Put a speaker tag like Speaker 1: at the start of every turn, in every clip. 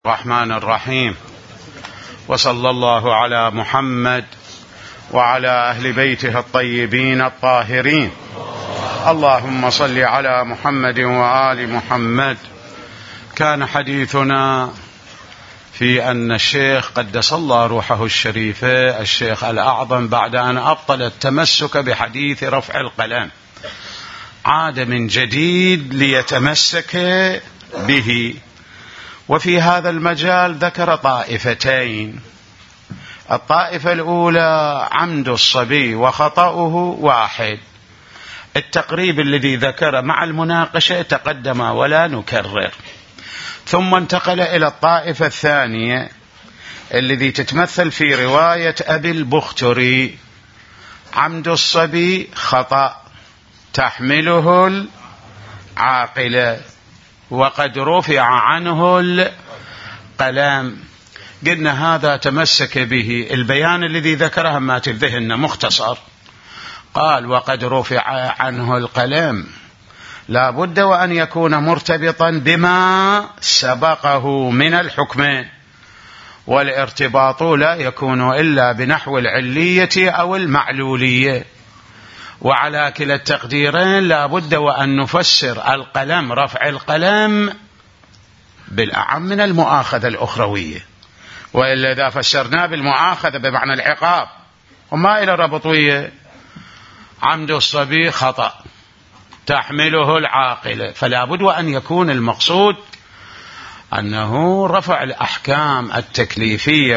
Speaker 1: الرحمن الرحيم، وصلى الله على محمد وعلى أهل بيته الطيبين الطاهرين. اللهم صل على محمد وآل محمد. كان حديثنا في أن الشيخ قدس الله روحه الشريفة الشيخ الأعظم بعد أن أبطل التمسك بحديث رفع القلم عاد من جديد ليتمسك به، وفي هذا المجال ذكر طائفتين. الطائفة الأولى عمد الصبي وخطأه واحد. التقريب الذي ذكر مع المناقشة تقدم ولا نكرر. ثم انتقل إلى الطائفة الثانية الذي تتمثل في رواية أبي البختري: عمد الصبي خطأ تحمله العاقلة وقد رفع عنه القلم. قلنا هذا تمسك به. البيان الذي ذكره ما تذهن مختصر، قال وقد رفع عنه القلم لا بد وأن يكون مرتبطا بما سبقه من الحكمين، والارتباط لا يكون إلا بنحو العلية أو المعلولية، وعلى كلا التقديرين لا بد وأن نفسر القلم رفع القلم بالأعم من المؤاخذة الأخروية، وإلا إذا فسرناه بالمؤاخذة بمعنى العقاب وما إلى ربطوية. عمد الصبي خطأ تحمله العاقلة، فلا بد وأن يكون المقصود أنه رفع الأحكام التكليفية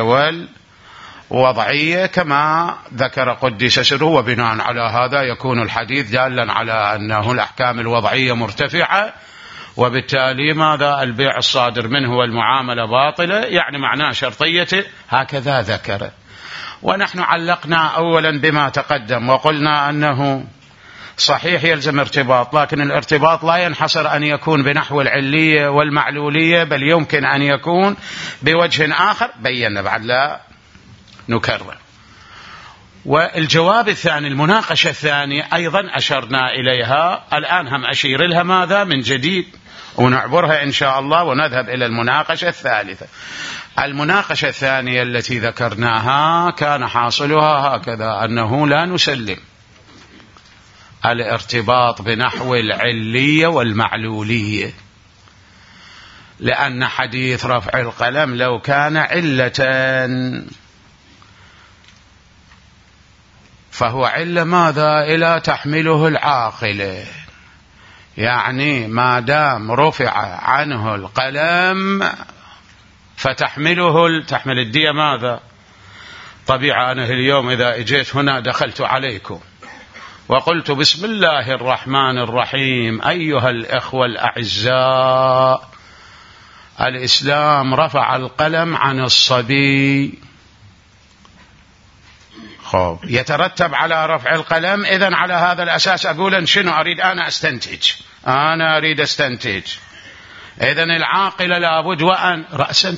Speaker 1: والوضعية كما ذكر قدس سره، وبناء على هذا يكون الحديث دالا على أنه الأحكام الوضعية مرتفعة، وبالتالي ماذا البيع الصادر منه والمعاملة باطلة، يعني معناه شرطيته. هكذا ذكر. ونحن علقنا أولا بما تقدم وقلنا أنه صحيح يلزم ارتباط، لكن الارتباط لا ينحصر أن يكون بنحو العلية والمعلولية، بل يمكن أن يكون بوجه آخر بينا بعد لا نكرر. والجواب الثاني المناقشة الثانية أيضا أشرنا إليها، الآن هم أشير لها ماذا من جديد ونعبرها إن شاء الله ونذهب إلى المناقشة الثالثة. المناقشة الثانية التي ذكرناها كان حاصلها هكذا: أنه لا نسلم الارتباط بنحو العلية والمعلولية، لأن حديث رفع القلم لو كان علة فهو علة ماذا إلى تحمله العاقلة، يعني ما دام رفع عنه القلم فتحمل الدية ماذا. طبيعة أنا اليوم إذا اجيت هنا دخلت عليكم وقلت بسم الله الرحمن الرحيم أيها الإخوة الأعزاء، الإسلام رفع القلم عن الصبي، خب يترتب على رفع القلم. إذن على هذا الأساس أقول شنو أريد أنا أريد أستنتج. إذن العاقلة لابد وأن رأسا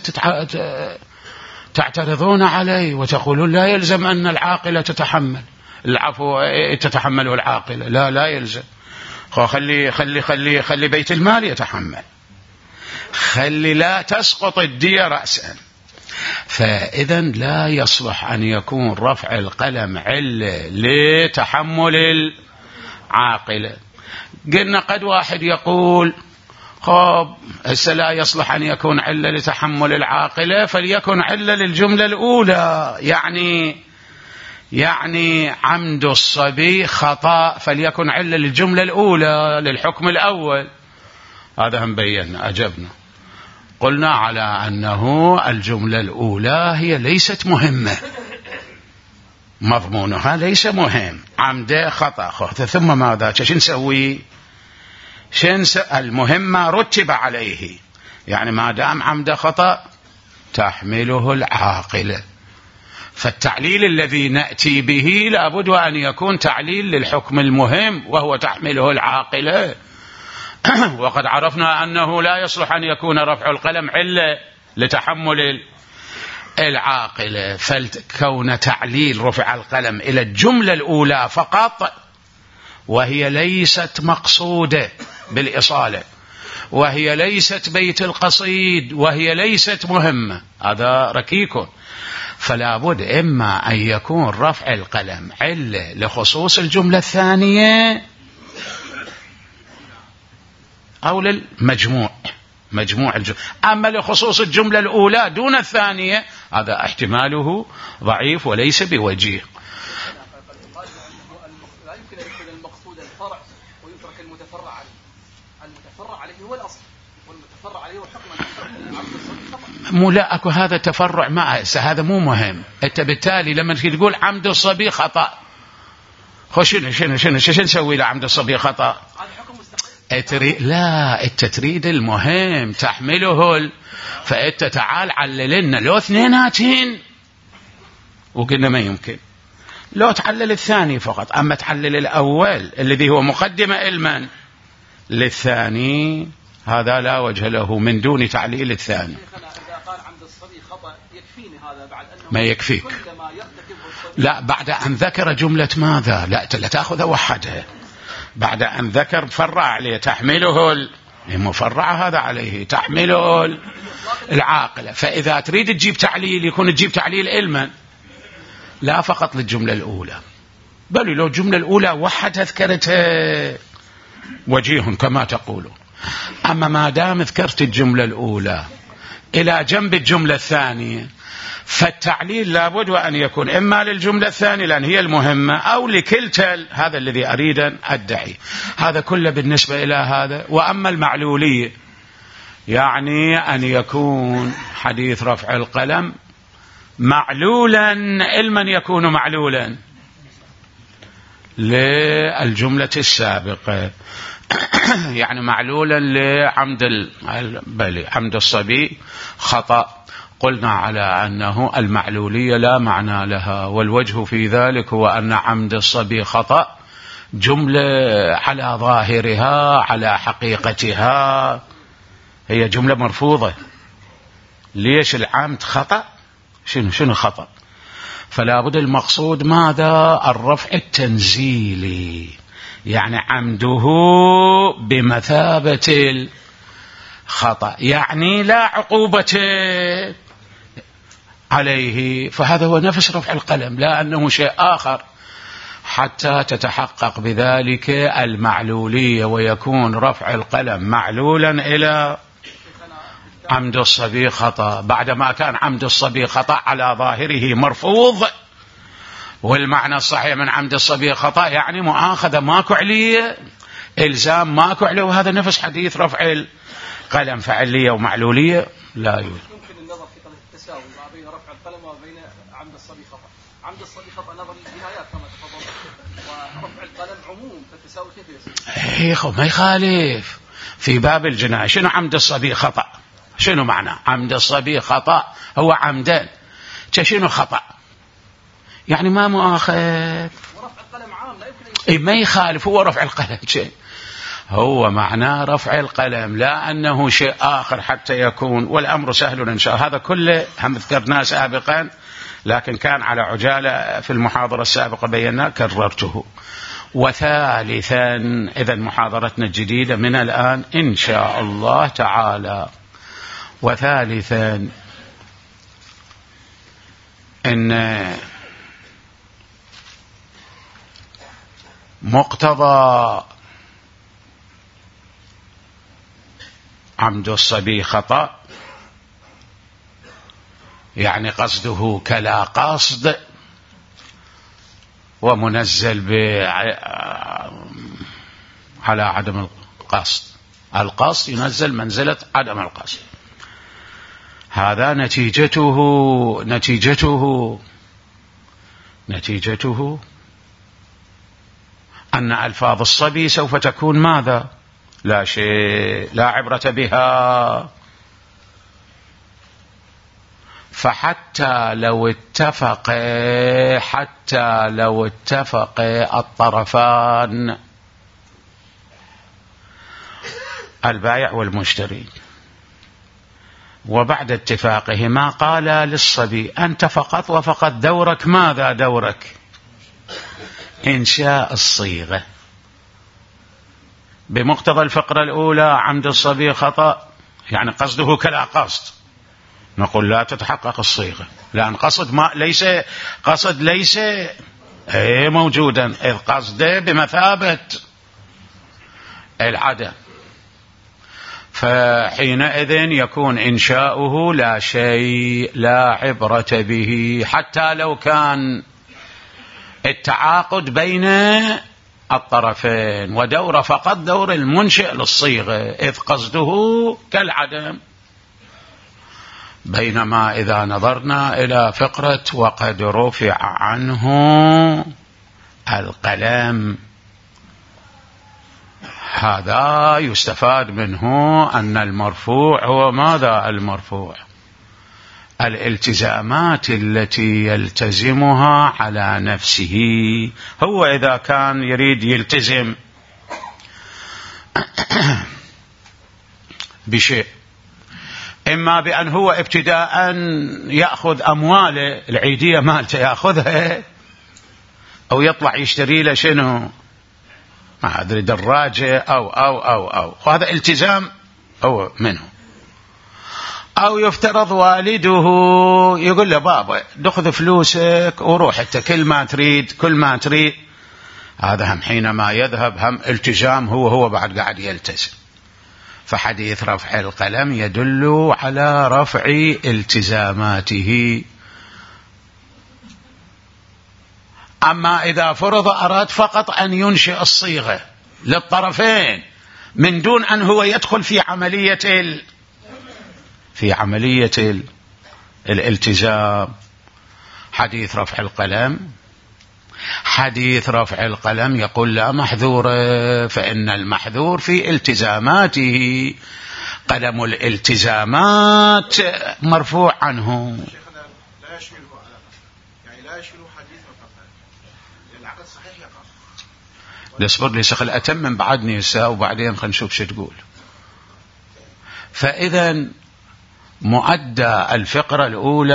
Speaker 1: تعترضون علي وتقولون لا يلزم أن العاقلة تتحمل تتحمله العاقلة. لا يلزم. خلي بيت المال يتحمل، خلي لا تسقط الدية رأسا. فإذا لا يصلح أن يكون رفع القلم علة لتحمل العاقلة. قلنا قد واحد يقول هسه لا يصلح أن يكون علة لتحمل العاقلة، فليكن علة للجملة الأولى، يعني عمد الصبي خطأ فليكن علة للجملة الأولى للحكم الأول. هذا هم بينا أجبنا، قلنا على أنه الجملة الأولى هي ليست مهمة، مضمونها ليس مهم، عمد خطأ ثم ماذا نسوي؟ المهم ما رتب عليه، يعني ما دام عمد خطأ تحمله العاقلة. فالتعليل الذي نأتي به لابد أن يكون تعليل للحكم المهم وهو تحمله العاقلة. وقد عرفنا أنه لا يصلح أن يكون رفع القلم علة لتحمل العاقلة، فكون تعليل رفع القلم إلى الجملة الأولى فقط وهي ليست مقصودة بالإصالة، وهي ليست بيت القصيد وهي ليست مهمة، هذا ركيك. فلا بد إما أن يكون رفع القلم علة لخصوص الجملة الثانية أو للمجموع، مجموع الجملة. أما لخصوص الجملة الأولى دون الثانية هذا احتماله ضعيف وليس بوجيه.
Speaker 2: لا يمكن أن يكون المقصود الفرع ويترك المتفرع عليه. المتفرع عليه هو الأصل والمتفرع عليه هو حكم عبد الصبي خطأ.
Speaker 1: مو لا أكو هذا تفرع معه، هذا مو مهم. أنت بالتالي لما تقول عمد الصبي خطأ، شنو نسوي لعمد الصبي خطأ؟ لا، أنت تريد المهم تحمله فأنت تعال علل لنا لو اثنيناتين، وقلنا ما يمكن. لو تعلل الثاني فقط، أما تعلل الأول الذي هو مقدمة علما للثاني هذا لا وجه له من دون تعليل الثاني.
Speaker 2: إذا قال عمد الصبي خطأ يكفيني هذا بعد أنه
Speaker 1: ما يكفيك. لا، بعد أن ذكر جملة ماذا؟ لا تأخذ وحدها. بعد أن ذكر فرع عليه تحمله المفرع هذا عليه تحمله العاقلة. فإذا تريد تجيب تعليل يكون تجيب تعليل علما لا فقط للجملة الأولى، بل لو الجملة الأولى وحدها ذكرتها وجيه كما تقولون. أما ما دام ذكرت الجملة الأولى إلى جنب الجملة الثانية فالتعليل لابد أن يكون إما للجملة الثانية لأن هي المهمة أو لكلتا، هذا الذي أريد أن أدعي. هذا كله بالنسبة إلى هذا. وأما المعلولية يعني أن يكون حديث رفع القلم معلولا، علما يكون معلولا للجملة السابقة يعني معلولا لعمد الصبي خطأ. قلنا على أنه المعلولية لا معنى لها، والوجه في ذلك هو أن عمد الصبي خطأ جملة على ظاهرها على حقيقتها هي جملة مرفوضة. ليش العمد خطأ؟ شنو خطأ؟ فلا بد المقصود ماذا؟ الرفع التنزيلي، يعني عمده بمثابة الخطأ، يعني لا عقوبة عليه. فهذا هو نفس رفع القلم، لا أنه شيء آخر، حتى تتحقق بذلك المعلولية ويكون رفع القلم معلولا إلى عمد الصبي خطأ، بعدما كان عمد الصبي خطأ على ظاهره مرفوض. والمعنى الصحيح من عمد الصبي خطأ يعني مؤاخذة ماكو عليه، إلزام ماكو عليه، وهذا نفس حديث رفع القلم. فعلية ومعلولية لا يوجد.
Speaker 2: يمكن النظر في قضية التساوي ما بين رفع القلم وبين عمد الصبي خطأ. عمد الصبي خطأ نظر للجنايات كما تفضلت، ورفع القلم عموم، فالتساوي كيف يصير؟
Speaker 1: ما يخالف. في باب الجناية شنو عمد الصبي خطأ؟ شنو معنى عمد الصبي خطأ؟ هو عمدان، شنو خطأ؟ يعني ما مؤاخذ.
Speaker 2: ورفع القلم عام لا يمكن
Speaker 1: ما يخالف، هو رفع القلم شيء، هو معناه رفع القلم لا أنه شيء آخر حتى يكون. والأمر سهل إن شاء الله. هذا كله هم ذكرناه سابقا لكن كان على عجالة في المحاضرة السابقة بينا كررته. وثالثا، إذا محاضرتنا الجديدة من الآن إن شاء الله تعالى. وثالثا إن مقتضى عمد الصبي خطأ يعني قصده كلا قصد ومنزل على عدم القصد. القصد ينزل منزلة عدم القصد. هذا نتيجته أن ألفاظ الصبي سوف تكون ماذا؟ لا شيء، لا عبرة بها. فحتى لو اتفق الطرفان البائع والمشتري وبعد اتفاقهما قال للصبي أنت فقط وفقط دورك ماذا؟ دورك إنشاء الصيغة. بمقتضى الفقرة الأولى عمد الصبي خطأ، يعني قصده كلا قصد، نقول لا تتحقق الصيغة، لأن قصد ليس موجودا، إذ قصده بمثابة العدم، فحينئذ يكون إنشاؤه لا شيء، لا عبرة به، حتى لو كان التعاقد بين الطرفين، ودور فقط دور المنشئ للصيغة، إذ قصده كالعدم. بينما إذا نظرنا إلى فقرة وقد رفع عنه القلم، هذا يستفاد منه أن المرفوع هو ماذا؟ المرفوع الالتزامات التي يلتزمها على نفسه. هو إذا كان يريد يلتزم بشيء، إما بأن هو ابتداء يأخذ أمواله العيدية مالته يأخذها، أو يطلع يشتري له شنو ما أدري دراجة أو وهذا التزام أو منه، أو يفترض والده يقول له بابا دخذ فلوسك وروح أنت كل ما تريد، هذا هم حينما يذهب هم التزام، هو بعد قاعد يلتزم. فحديث رفع القلم يدل على رفع التزاماته. أما إذا فرض أراد فقط أن ينشئ الصيغة للطرفين من دون أن هو يدخل في عملية الالتزام، حديث رفع القلم يقول لا محذور، فإن المحذور في التزاماته، قلم الالتزامات مرفوع عنه.
Speaker 3: لا يشمله يعني لا يشمله حديث وفقط، العقد صحيح يقع.
Speaker 1: اصبر لي شيخ الأتمم بعدني وبعدين خلينا نشوف شو تقول. فإذا مؤدى الفقرة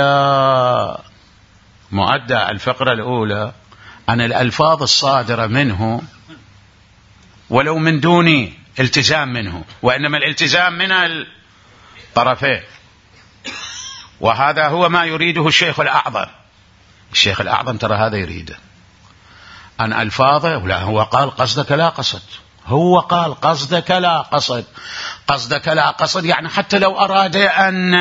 Speaker 1: الأولى أن الألفاظ الصادرة منه ولو من دون التزام منه، وإنما الالتزام من الطرفين، وهذا هو ما يريده الشيخ الأعظم ترى هذا يريده أن ألفاظه، لا هو قال قصدك لا قصد، قصدك لا قصد يعني حتى لو أراد أن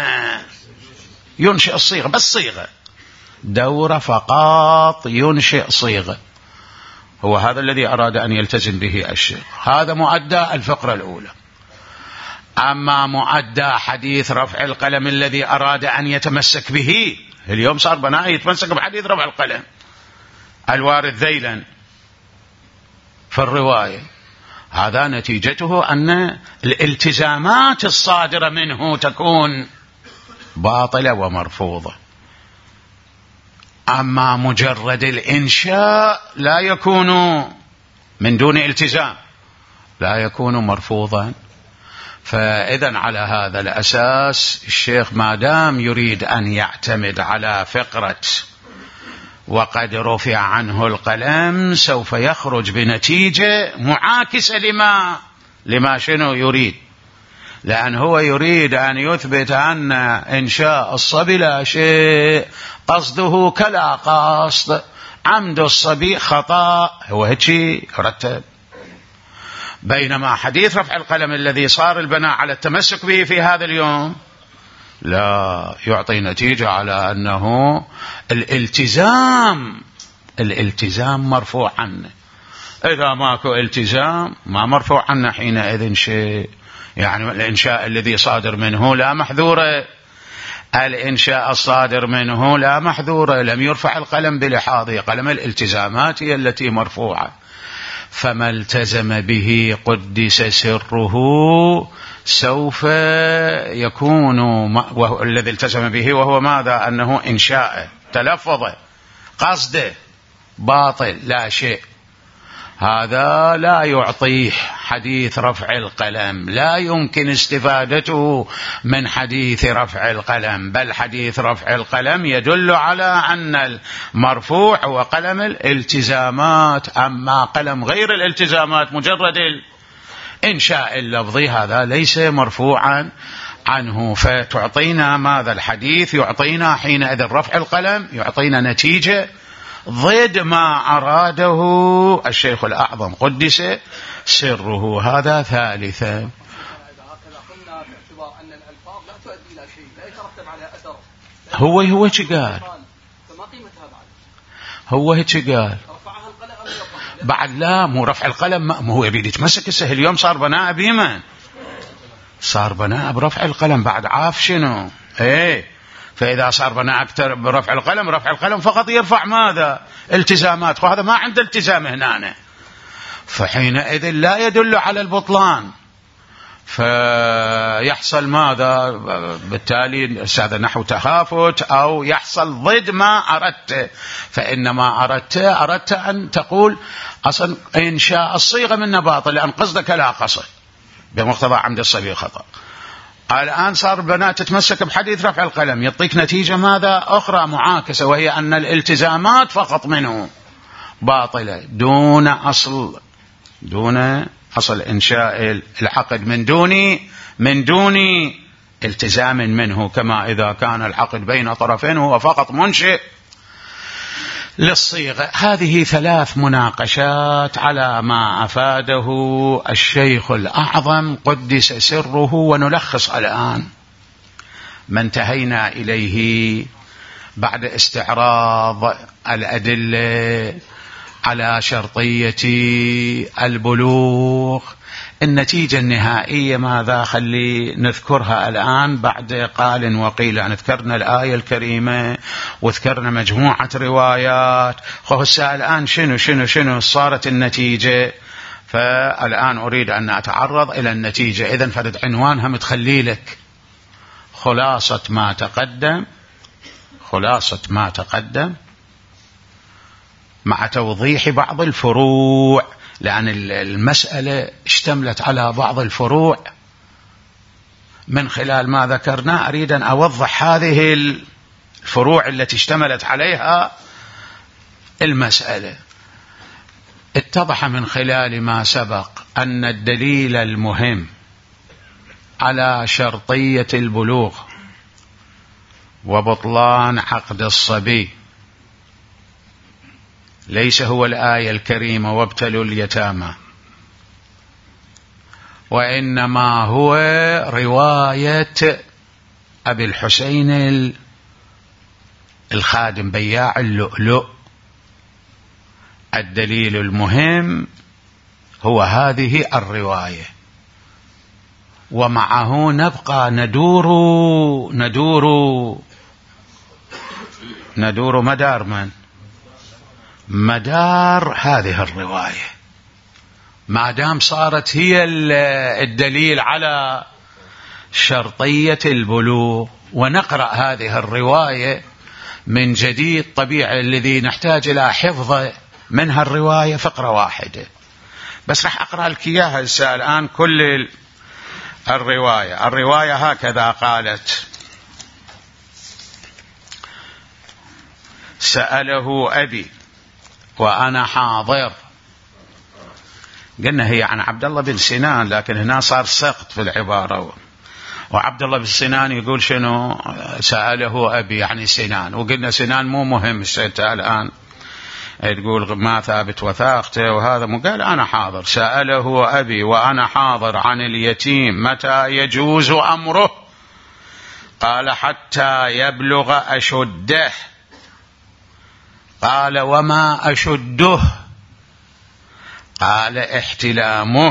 Speaker 1: ينشئ الصيغة، بس صيغة دور فقط ينشئ صيغة، هو هذا الذي أراد أن يلتزم به الشيخ. هذا مؤدى الفقرة الأولى. أما مؤدى حديث رفع القلم الذي أراد أن يتمسك به، اليوم صار بناء يتمسك بحديث رفع القلم الوارد ذيلا في الرواية، هذا نتيجته أن الالتزامات الصادرة منه تكون باطلة ومرفوضة. أما مجرد الإنشاء لا يكون من دون التزام، لا يكون مرفوضا. فإذا على هذا الأساس الشيخ ما دام يريد أن يعتمد على فقرة وقد رفع عنه القلم سوف يخرج بنتيجة معاكسة لما شنو يريد، لأن هو يريد أن يثبت أن إنشاء الصبي لا شيء، قصده كلا قصد، عمد الصبي خطأ، هو هيك يرتب. بينما حديث رفع القلم الذي صار البناء على التمسك به في هذا اليوم لا يعطي نتيجة على أنه الالتزام مرفوع عنه. إذا ماكو التزام ما مرفوع عنه حينئذ شيء، يعني الإنشاء الذي صادر منه لا محذورة، الإنشاء الصادر منه لا محذورة، لم يرفع القلم بلحاظه، قلم الالتزامات هي التي مرفوعة. فما التزم به قدس سره سوف يكون الذي التزم به، وهو ماذا؟ أنه إنشاء تلفظه قصده باطل لا شيء، هذا لا يعطيه حديث رفع القلم، لا يمكن استفادته من حديث رفع القلم، بل حديث رفع القلم يدل على أن المرفوع هو قلم الالتزامات. أما قلم غير الالتزامات مجرد إنشاء اللفظي هذا ليس مرفوعا عنه. فتعطينا ماذا الحديث؟ يعطينا حينئذ رفع القلم، يعطينا نتيجة ضد ما أراده الشيخ الأعظم قدس سره. هذا ثالثا.
Speaker 2: إذا قلنا باعتبار أن الألفاظ لا تؤدي إلى شيء، لا يترتب على أثر،
Speaker 1: هو هيك قال،
Speaker 2: فما قيمتها بعد؟
Speaker 1: هو هيك قال
Speaker 2: رفعها القلم
Speaker 1: بعد. لا، مو رفع القلم، ما هو يريد يتمسك السهل. اليوم صار بناء بيمن، صار بناء برفع القلم بعد. عاف شنو؟ ايه، فإذا صار بناء أكثر برفع القلم، رفع القلم فقط يرفع ماذا؟ التزامات. وهذا ما عنده التزام هنا، فحينئذ لا يدل على البطلان. فيحصل ماذا؟ بالتالي هذا نحو تخافت، أو يحصل ضد ما أردت. فإنما أردت أن تقول أصلا إنشاء الصيغة من باطل، لأن قصدك لا قصد بمقتضى عمد الصبي خطأ. الآن صار بنات تتمسك بحديث رفع القلم، يعطيك نتيجة ماذا؟ أخرى معاكسة، وهي أن الالتزامات فقط منه باطلة دون أصل إنشاء العقد من دون التزام منه، كما إذا كان العقد بين طرفين هو فقط منشئ للصيغة. هذه 3 مناقشات على ما أفاده الشيخ الأعظم قدس سره. ونلخص الآن ما انتهينا إليه بعد استعراض الأدلة على شرطية البلوغ. النتيجة النهائية ماذا؟ خلي نذكرها الآن بعد قال وقيل. ذكرنا الآية الكريمة وذكرنا مجموعة روايات. الآن شنو صارت النتيجة؟ فالآن أريد أن أتعرض إلى النتيجة. إذن فرد عنوانها متخلي لك خلاصة ما تقدم مع توضيح بعض الفروع، لأن المسألة اشتملت على بعض الفروع. من خلال ما ذكرنا أريد أن أوضح هذه الفروع التي اشتملت عليها المسألة. اتضح من خلال ما سبق أن الدليل المهم على شرطية البلوغ وبطلان عقد الصبي ليس هو الآية الكريمة وابتلوا اليتامى، وإنما هو رواية أبي الحسين الخادم بياع اللؤلؤ. الدليل المهم هو هذه الرواية، ومعه نبقى ندور مدار من؟ مدار هذه الرواية، ما دام صارت هي الدليل على شرطية البلوغ. ونقرأ هذه الرواية من جديد. طبيعي الذي نحتاج إلى حفظ منها الرواية فقرة واحدة بس، راح أقرأ لك إياها الآن كل الرواية هكذا قالت: سأله أبي وأنا حاضر. قلنا هي عن عبد الله بن سنان، لكن هنا صار سقط في العبارة. وعبد الله بن سنان يقول شنو؟ سأله أبي يعني سنان، وقلنا سنان مو مهم الآن، تقول ما ثابت وثاقته وهذا مو. قال أنا حاضر. سأله أبي وأنا حاضر عن اليتيم متى يجوز أمره؟ قال حتى يبلغ أشده. قال وما أشده؟ قال احتلامه.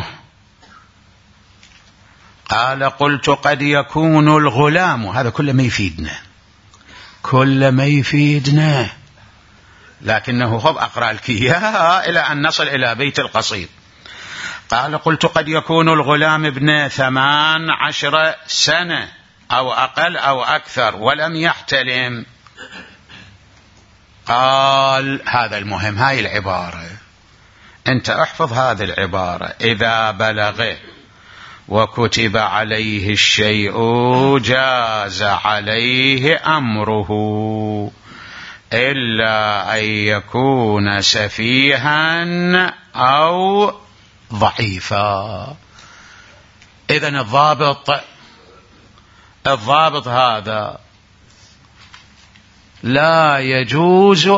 Speaker 1: قال قلت قد يكون الغلام. هذا كله ما يفيدنا، لكنه خب أقرأ لك إياها إلى أن نصل إلى بيت القصيد. قال قلت قد يكون الغلام ابن 18 سنة أو أقل أو أكثر ولم يحتلم. قال هذا المهم، هاي العبارة أنت احفظ هذه العبارة: إذا بلغ وكتب عليه الشيء جاز عليه أمره إلا أن يكون سفيها أو ضعيفا. إذن الضابط هذا لا يجوز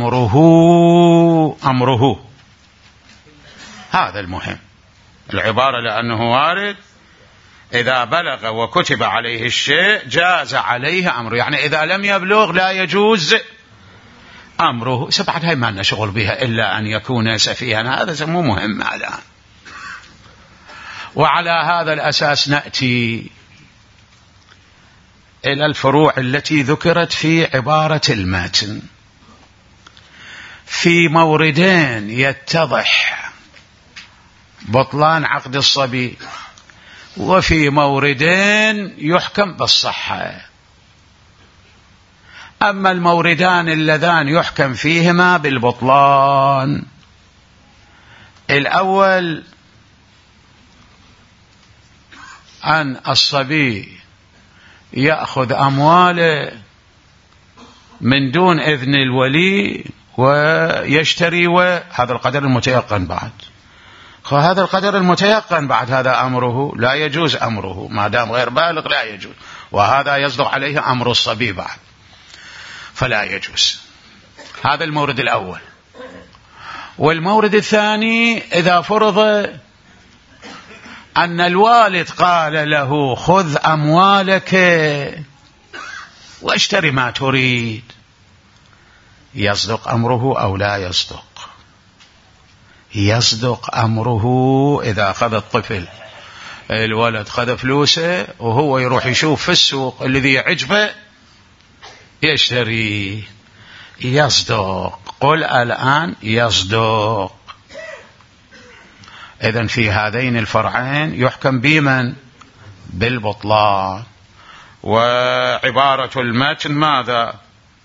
Speaker 1: أمره. هذا المهم. العبارة لأنه وارد إذا بلغ وكتب عليه الشيء جاز عليه أمره، يعني إذا لم يبلغ لا يجوز أمره. سبعة هاي ما لنا شغل بها إلا أن يكون سفيها، هذا مو مهم الآن. وعلى هذا الأساس نأتي إلى الفروع التي ذكرت في عبارة المتن. في موردين يتضح بطلان عقد الصبي، وفي موردين يحكم بالصحة. أما الموردان اللذان يحكم فيهما بالبطلان: الأول أن الصبي يأخذ أمواله من دون إذن الولي ويشتري، وهذا القدر المتيقن بعد. فهذا القدر المتيقن بعد هذا أمره لا يجوز أمره ما دام غير بالغ، لا يجوز. وهذا يصدق عليه أمر الصبي بعد، فلا يجوز. هذا المورد الأول. والمورد الثاني إذا فرض أن الوالد قال له: خذ أموالك واشتري ما تريد، يصدق أمره أو لا يصدق؟ يصدق أمره إذا أخذ الطفل، الولد خذ فلوسه وهو يروح يشوف في السوق الذي يعجبه يشتري، يصدق. قل الآن يصدق. إذن في هذين الفرعين يحكم بمن؟ بالبطلان. وعبارة المتن ماذا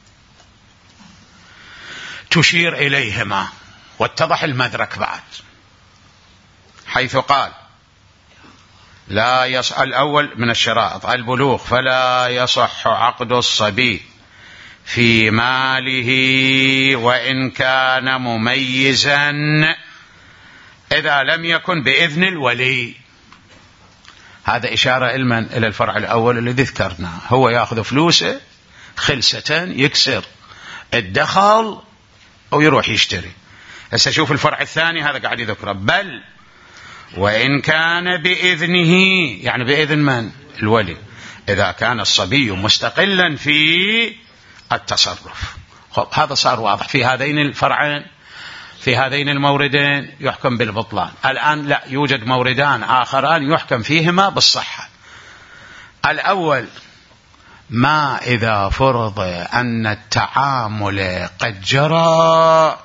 Speaker 1: تشير إليهما، واتضح المدرك بعد، حيث قال: لا يصح الأول من الشرائط البلوغ، فلا يصح عقد الصبي في ماله وإن كان مميزا إذا لم يكن بإذن الولي. هذا إشارة إلى الفرع الأول الذي ذكرناه، هو يأخذ فلوسه خلسة يكسر الدخل أو يروح يشتري. هسه شوف الفرع الثاني هذا قاعد يذكره: بل وإن كان بإذنه، يعني بإذن من؟ الولي، إذا كان الصبي مستقلا في التصرف. هذا صار واضح في هذين الفرعين، في هذين الموردين يحكم بالبطلان. الآن لا، يوجد موردان آخران يحكم فيهما بالصحة. الأول ما إذا فرض أن التعامل قد جرى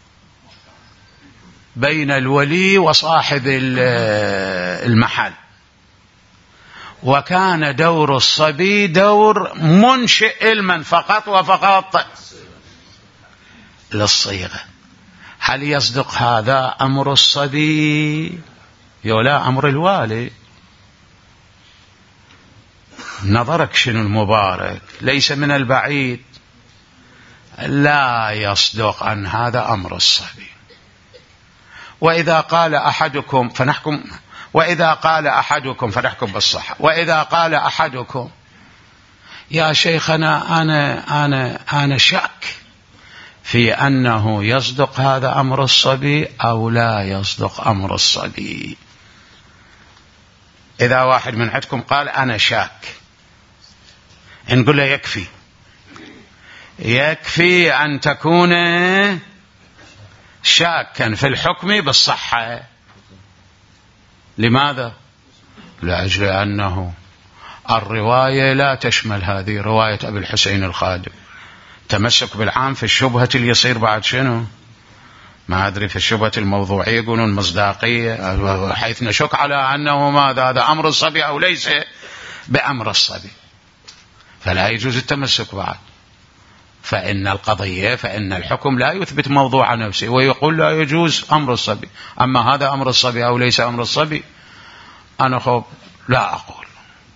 Speaker 1: بين الولي وصاحب المحل، وكان دور الصبي دور منشئ علما فقط وفقط للصيغة. هل يصدق هذا أمر الصبي يولا أمر الوالي؟ نظرك شنو المبارك، ليس من البعيد لا يصدق أن هذا أمر الصبي. وإذا قال أحدكم فنحكم، وإذا قال أحدكم فنحكم بالصحة. وإذا قال أحدكم: يا شيخنا أنا شك في أنه يصدق هذا أمر الصبي أو لا يصدق أمر الصبي. إذا واحد من عندكم قال أنا شاك، نقول له يكفي أن تكون شاكا في الحكم بالصحة. لماذا؟ لأجل أنه الرواية لا تشمل هذه رواية أبي الحسين الخادم. تمسك بالعام في الشبهة اللي يصير بعد شنو؟ ما أدري، في الشبهة الموضوعية يقولون مصداقية، حيث نشك على أنه ماذا، هذا أمر الصبي أو ليس بأمر الصبي، فلا يجوز التمسك بعد. فإن الحكم لا يثبت موضوع نفسه، ويقول لا يجوز أمر الصبي. أما هذا أمر الصبي أو ليس أمر الصبي، أنا لا أقول.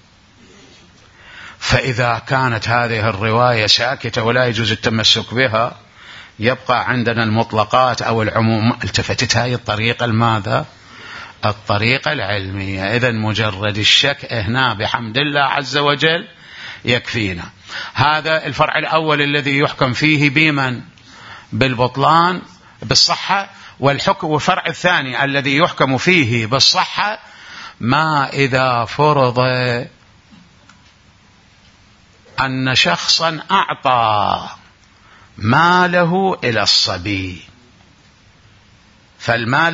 Speaker 1: فإذا كانت هذه الرواية ساكتة ولا يجوز التمسك بها، يبقى عندنا المطلقات أو العموم. التفتت هذه الطريقة الماذا الطريقة العلمية. إذن مجرد الشك هنا بحمد الله عز وجل يكفينا. هذا الفرع الأول الذي يحكم فيه بمن؟ بالبطلان بالصحة. والفرع الثاني الذي يحكم فيه بالصحة ما إذا فرض أن شخصا أعطى ماله إلى الصبي، فالمال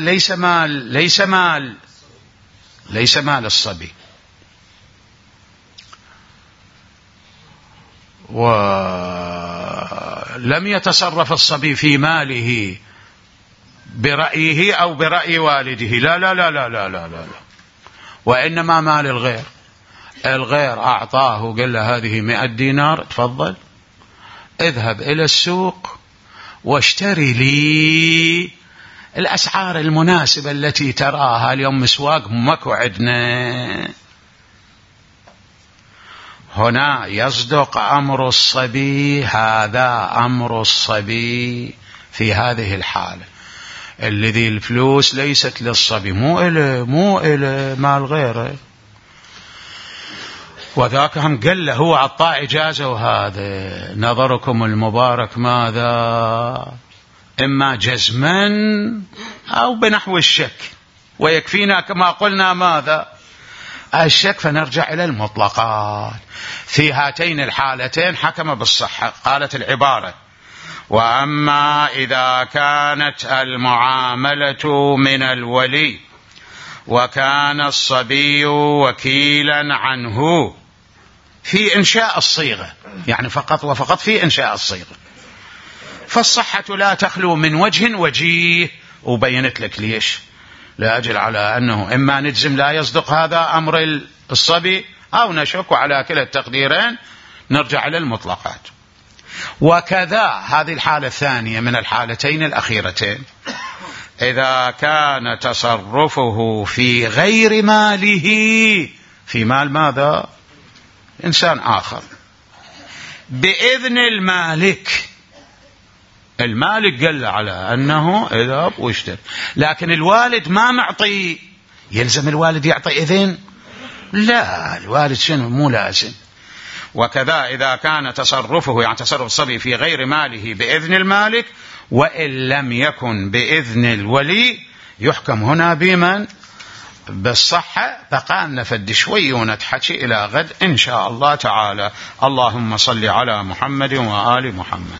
Speaker 1: ليس مال الصبي، ولم يتصرف الصبي في ماله برأيه أو برأي والده، لا لا لا لا لا لا لا، وإنما مال الغير أعطاه وقال له هذه 100 دينار تفضل اذهب إلى السوق واشتري لي الأسعار المناسبة التي تراها اليوم، مسواق ماكو عندنا. هنا يصدق أمر الصبي، هذا أمر الصبي في هذه الحالة. الذي الفلوس ليست للصبي، مو إلى مال غيره، وذاك هم قال له هو عطاء إجازة. وهذا نظركم المبارك ماذا؟ إما جزما أو بنحو الشك، ويكفينا كما قلنا ماذا؟ الشك، فنرجع إلى المطلقات. في هاتين الحالتين حكم بالصحة. قالت العبارة: وأما إذا كانت المعاملة من الولي وكان الصبي وكيلا عنه في إنشاء الصيغة، يعني فقط وفقط في إنشاء الصيغة، فالصحة لا تخلو من وجيه. وبينت لك ليش، لأجل على أنه إما نجزم لا يصدق هذا أمر الصبي أو نشك، وعلى كلا التقديرين نرجع إلى المطلقات. وكذا هذه الحالة الثانية من الحالتين الأخيرتين، إذا كان تصرفه في غير ماله، في مال ماذا؟ إنسان آخر، بإذن المالك قال على أنه اذهب واشتري، لكن الوالد ما معطي، يلزم الوالد يعطي إذن؟ لا، الوالد شنو مو لازم. وكذا إذا كان تصرفه، يعني تصرف الصبي في غير ماله بإذن المالك وإن لم يكن بإذن الولي، يحكم هنا بمن؟ بالصحة. بقى نفد شوي ونتحكي إلى غد إن شاء الله تعالى. اللهم صل على محمد وآل محمد.